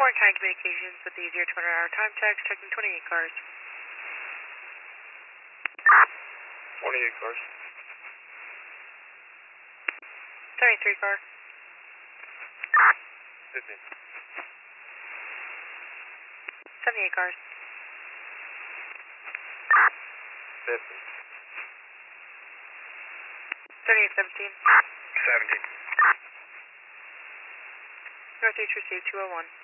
Warren County Communications with the 0-200-hour time checks, checking 28 cars. 28 cars. 73 car. 50. 78 cars. 50. 3817. 70. Northeast received 201.